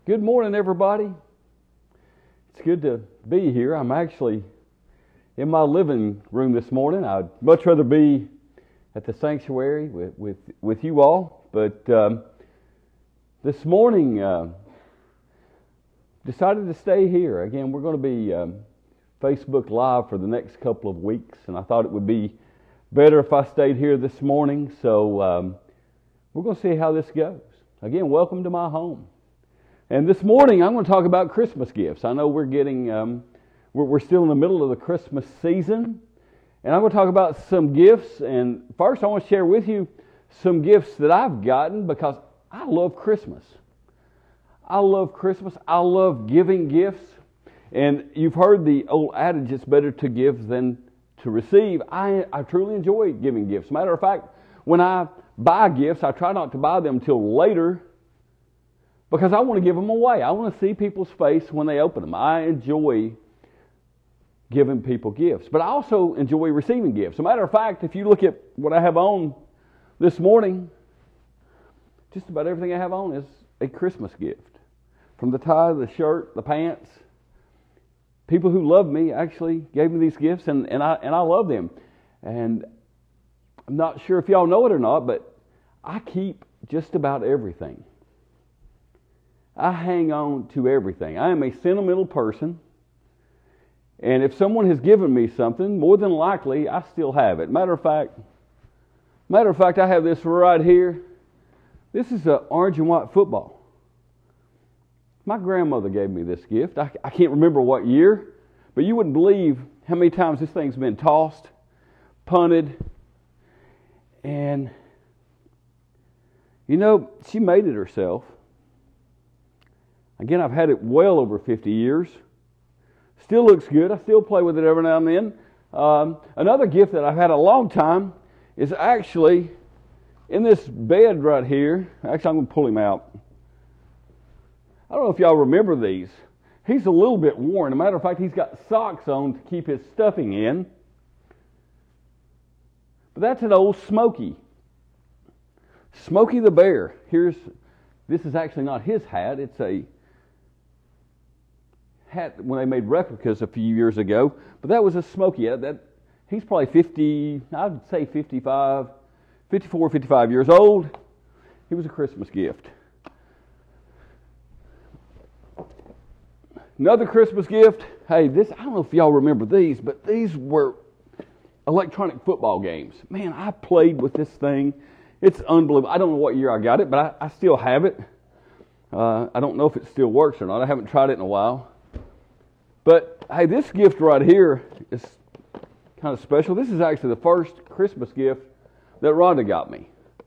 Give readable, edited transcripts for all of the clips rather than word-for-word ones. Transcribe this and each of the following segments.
Good morning, everybody. It's good to be here. I'm actually in my living room this morning. I'd much rather be at the sanctuary with you all, but this morning decided to stay here. Again, we're going to be Facebook Live for the next couple of weeks, and I thought it would be better if I stayed here this morning, so we're going to see how this goes. Again, welcome to my home. And this morning, I'm going to talk about Christmas gifts. I know we're still in the middle of the Christmas season, and I'm going to talk about some gifts. And first, I want to share with you some gifts that I've gotten because I love Christmas. I love Christmas. I love giving gifts. And you've heard the old adage, it's better to give than to receive. I truly enjoy giving gifts. Matter of fact, when I buy gifts, I try not to buy them till later, because I want to give them away. I want to see people's face when they open them. I enjoy giving people gifts. But I also enjoy receiving gifts. As a matter of fact, if you look at what I have on this morning, just about everything I have on is a Christmas gift. From the tie, the shirt, the pants. People who love me actually gave me these gifts, and I love them. And I'm not sure if y'all know it or not, but I keep just about everything. I hang on to everything. I am a sentimental person, and if someone has given me something, more than likely I still have it. Matter of fact, I have this right here. This is an orange and white football. My grandmother gave me this gift. I can't remember what year, but you wouldn't believe how many times this thing's been tossed, punted, and she made it herself. Again, I've had it well over 50 years. Still looks good. I still play with it every now and then. Another gift that I've had a long time is actually in this bed right here. Actually, I'm going to pull him out. I don't know if y'all remember these. He's a little bit worn. As a matter of fact, he's got socks on to keep his stuffing in. But that's an old Smokey. Smokey the Bear. This is actually not his hat. It's a hat when they made replicas a few years ago, but that was a Smokey. He's probably 50, I'd say 54, 55 years old. He was a Christmas gift. Another Christmas gift. Hey, I don't know if y'all remember these, but these were electronic football games. Man, I played with this thing. It's unbelievable. I don't know what year I got it, but I still have it. I don't know if it still works or not. I haven't tried it in a while. But, hey, this gift right here is kind of special. This is actually the first Christmas gift that Rhonda got me.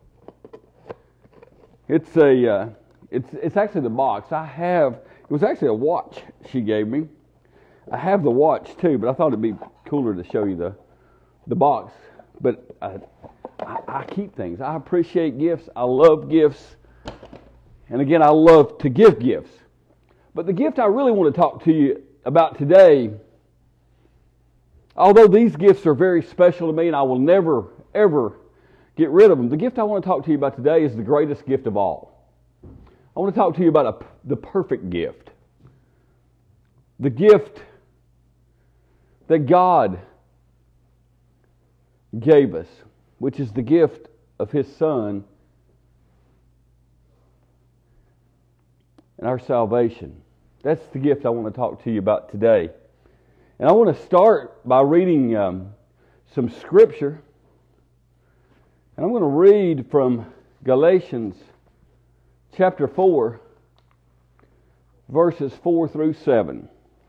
It's actually the box. It was actually a watch she gave me. I have the watch too, but I thought it'd be cooler to show you the box. But I keep things. I appreciate gifts. I love gifts. And again, I love to give gifts. But the gift I really want to talk to you about today, although these gifts are very special to me and I will never, ever get rid of them, the gift I want to talk to you about today is the greatest gift of all. I want to talk to you about the perfect gift. The gift that God gave us, which is the gift of His Son and our salvation. That's the gift I want to talk to you about today. And I want to start by reading some scripture. And I'm going to read from Galatians chapter 4, verses 4 through 7.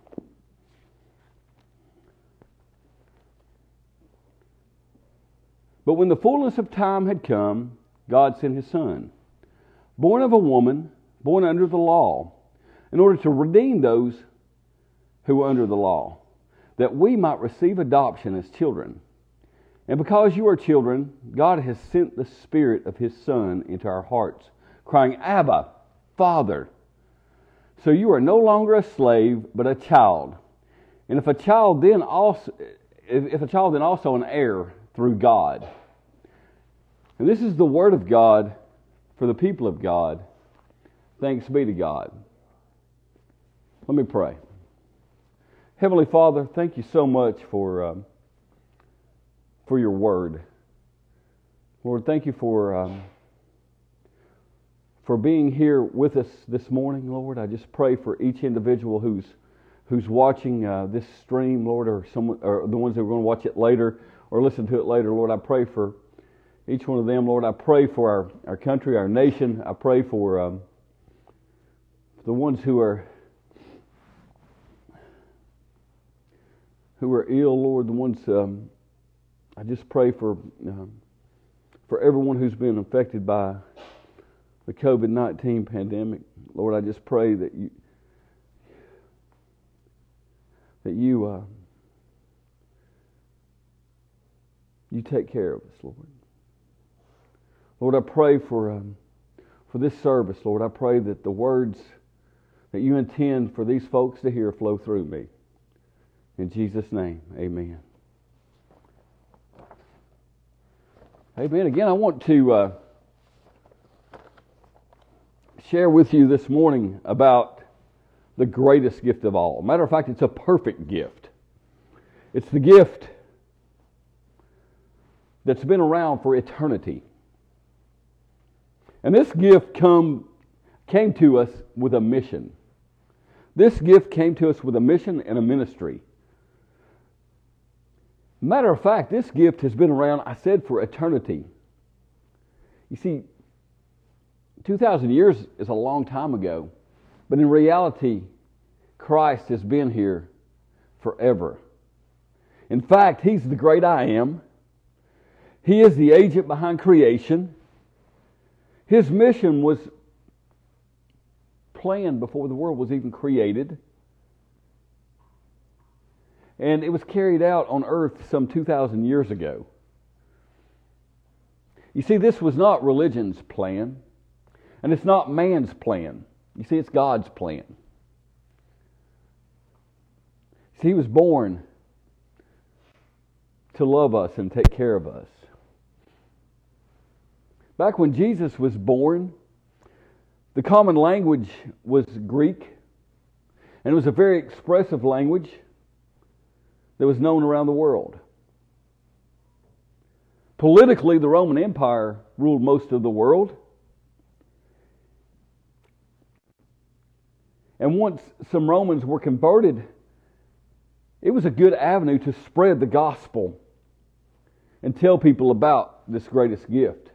But when the fullness of time had come, God sent His Son, born of a woman, born under the law, in order to redeem those who were under the law, that we might receive adoption as children. And because you are children, God has sent the Spirit of His Son into our hearts, crying, Abba, Father. So you are no longer a slave, but a child. And if a child then also an heir through God. And this is the word of God for the people of God. Thanks be to God. Let me pray. Heavenly Father, thank you so much for your word. Lord, thank you for being here with us this morning, Lord. I just pray for each individual who's watching this stream, Lord, or the ones that are going to watch it later or listen to it later. Lord, I pray for each one of them. Lord, I pray for our country, our nation. I pray for the ones who are ill, Lord, the ones I just pray for everyone who's been affected by the COVID-19 pandemic. Lord, I just pray that you take care of us, Lord. Lord, I pray for this service, Lord. I pray that the words that you intend for these folks to hear flow through me. In Jesus' name, amen. Amen. Again, I want to share with you this morning about the greatest gift of all. Matter of fact, it's a perfect gift. It's the gift that's been around for eternity. And this gift came to us with a mission. This gift came to us with a mission and a ministry. Matter of fact, this gift has been around, I said, for eternity. You see, 2,000 years is a long time ago, but in reality, Christ has been here forever. In fact, He's the great I am. He is the agent behind creation. His mission was planned before the world was even created. And it was carried out on earth some 2,000 years ago. You see, this was not religion's plan. And it's not man's plan. You see, it's God's plan. See, He was born to love us and take care of us. Back when Jesus was born, the common language was Greek. And it was a very expressive language that was known around the world. Politically, the Roman Empire ruled most of the world. And once some Romans were converted, it was a good avenue to spread the gospel and tell people about this greatest gift.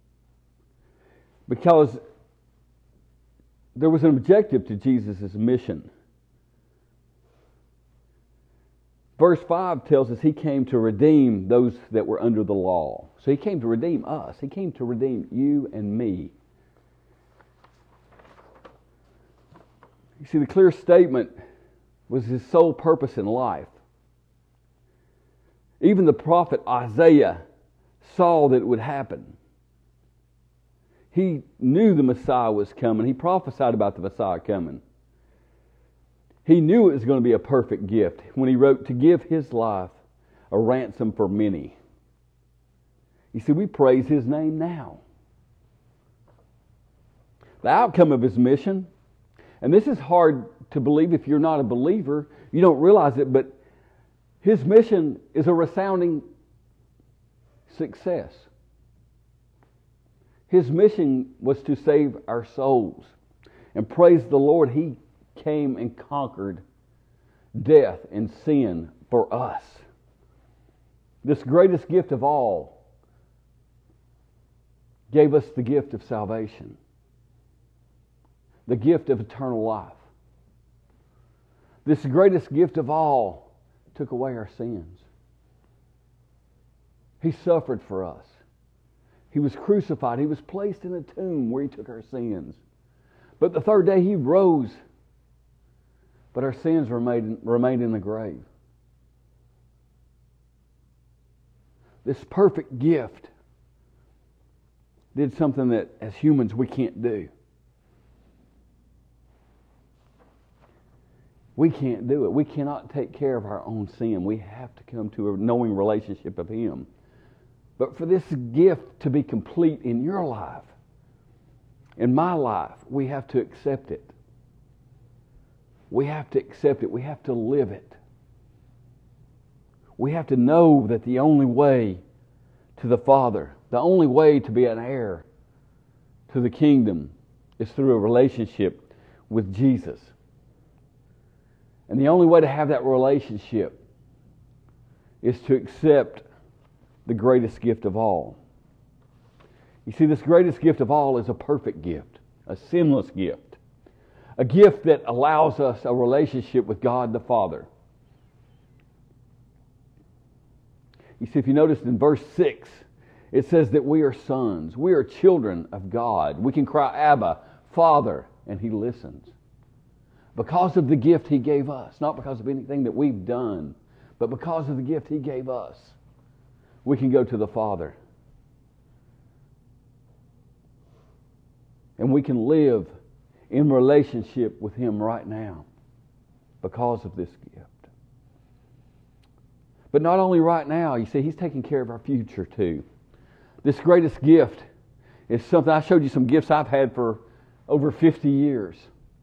Because there was an objective to Jesus' mission. Verse 5 tells us He came to redeem those that were under the law. So He came to redeem us. He came to redeem you and me. You see, the clear statement was His sole purpose in life. Even the prophet Isaiah saw that it would happen. He knew the Messiah was coming. He prophesied about the Messiah coming. He knew it was going to be a perfect gift when he wrote to give His life a ransom for many. You see, we praise His name now. The outcome of His mission, and this is hard to believe if you're not a believer, you don't realize it, but His mission is a resounding success. His mission was to save our souls. And praise the Lord, He came and conquered death and sin for us. This greatest gift of all gave us the gift of salvation, the gift of eternal life. This greatest gift of all took away our sins. He suffered for us. He was crucified. He was placed in a tomb where He took our sins. But the third day He rose. But our sins remained in the grave. This perfect gift did something that as humans we can't do. We can't do it. We cannot take care of our own sin. We have to come to a knowing relationship of Him. But for this gift to be complete in your life, in my life, we have to accept it. we have to accept it. We have to live it. We have to know that the only way to the Father, the only way to be an heir to the kingdom is through a relationship with Jesus. And the only way to have that relationship is to accept the greatest gift of all. You see, this greatest gift of all is a perfect gift, a sinless gift, a gift that allows us a relationship with God the Father. You see, if you notice in verse 6, it says that we are sons. We are children of God. We can cry, Abba, Father, and He listens. Because of the gift He gave us, not because of anything that we've done, but because of the gift He gave us, we can go to the Father. And we can live in relationship with Him right now because of this gift. But not only right now, you see, He's taking care of our future too. This greatest gift is something, I showed you some gifts I've had for over 50 years.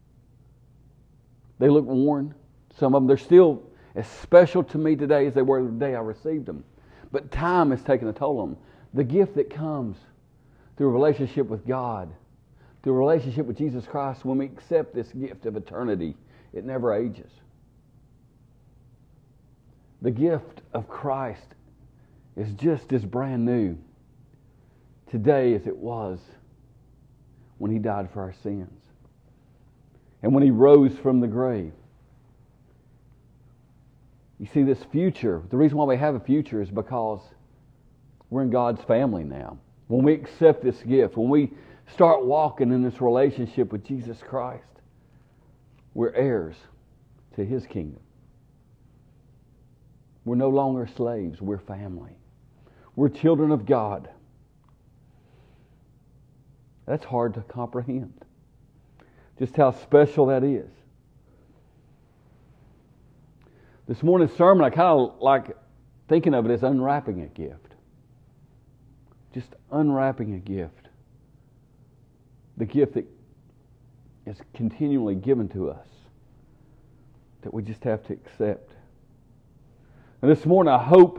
They look worn. Some of them, they're still as special to me today as they were the day I received them. But time has taken a toll on them. The gift that comes through a relationship with God, through a relationship with Jesus Christ, when we accept this gift of eternity, it never ages. The gift of Christ is just as brand new today as it was when He died for our sins and when He rose from the grave. You see, this future, the reason why we have a future is because we're in God's family now. When we accept this gift, when we start walking in this relationship with Jesus Christ, we're heirs to His kingdom. We're no longer slaves, we're family. We're children of God. That's hard to comprehend. Just how special that is. This morning's sermon, I kind of like thinking of it as unwrapping a gift. Just unwrapping a gift. The gift that is continually given to us, that we just have to accept. And this morning,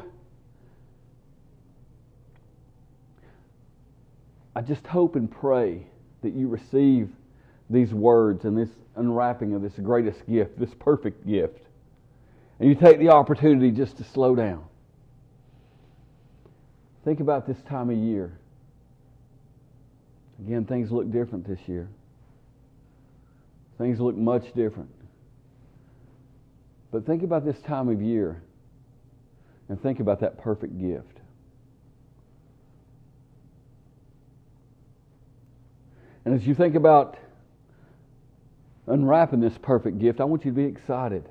I just hope and pray that you receive these words and this unwrapping of this greatest gift, this perfect gift. And you take the opportunity just to slow down. Think about this time of year. Again, things look different this year. Things look much different. But think about this time of year and think about that perfect gift. And as you think about unwrapping this perfect gift, I want you to be excited.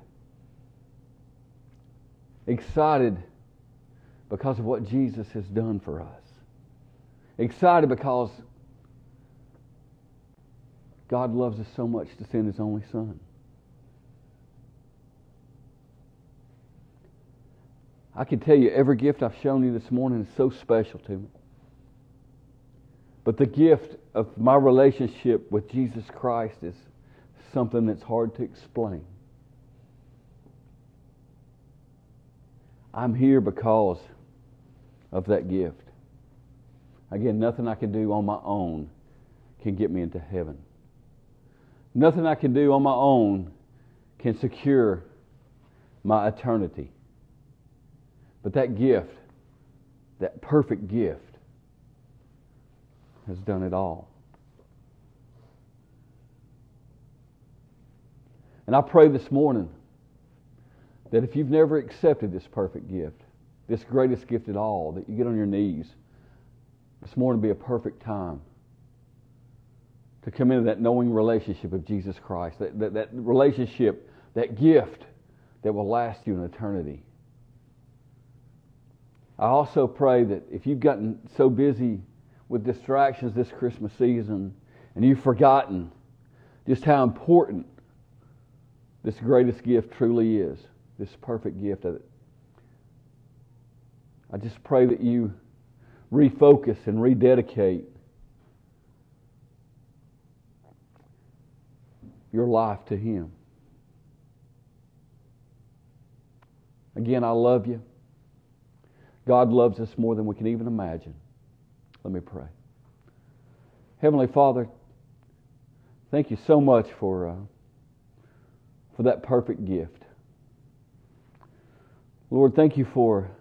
Excited because of what Jesus has done for us. Excited because God loves us so much to send His only Son. I can tell you every gift I've shown you this morning is so special to me. But the gift of my relationship with Jesus Christ is something that's hard to explain. I'm here because of that gift. Again, nothing I can do on my own can get me into heaven. Nothing I can do on my own can secure my eternity. But that gift, that perfect gift, has done it all. And I pray this morning that if you've never accepted this perfect gift, this greatest gift at all, that you get on your knees. This morning will be a perfect time to come into that knowing relationship of Jesus Christ, that relationship, that gift that will last you in eternity. I also pray that if you've gotten so busy with distractions this Christmas season and you've forgotten just how important this greatest gift truly is, this perfect gift of it, I just pray that you refocus and rededicate your life to Him. Again, I love you. God loves us more than we can even imagine. Let me pray. Heavenly Father, thank you so much for that perfect gift. Lord, thank you for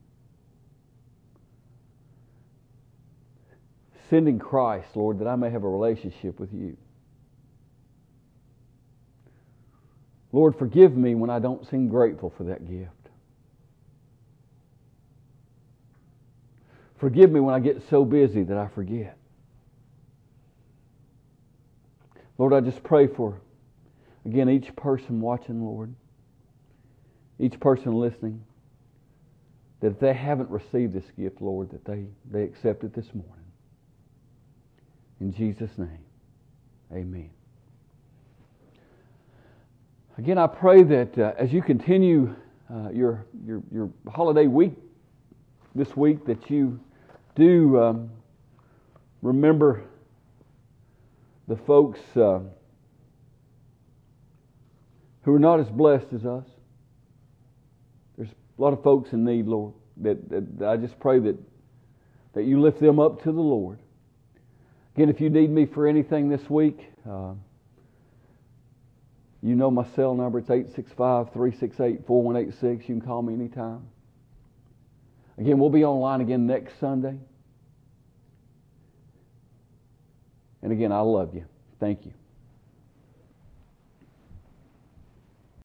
sending Christ, Lord, that I may have a relationship with you. Lord, forgive me when I don't seem grateful for that gift. Forgive me when I get so busy that I forget. Lord, I just pray for, again, each person watching, Lord, each person listening, that if they haven't received this gift, Lord, that they accept it this morning. In Jesus' name, amen. Again, I pray that as you continue your holiday week this week, that you do remember the folks who are not as blessed as us. There's a lot of folks in need, Lord, that I just pray that you lift them up to the Lord. Again, if you need me for anything this week, you know my cell number. It's 865-368-4186. You can call me anytime. Again, we'll be online again next Sunday. And again, I love you. Thank you.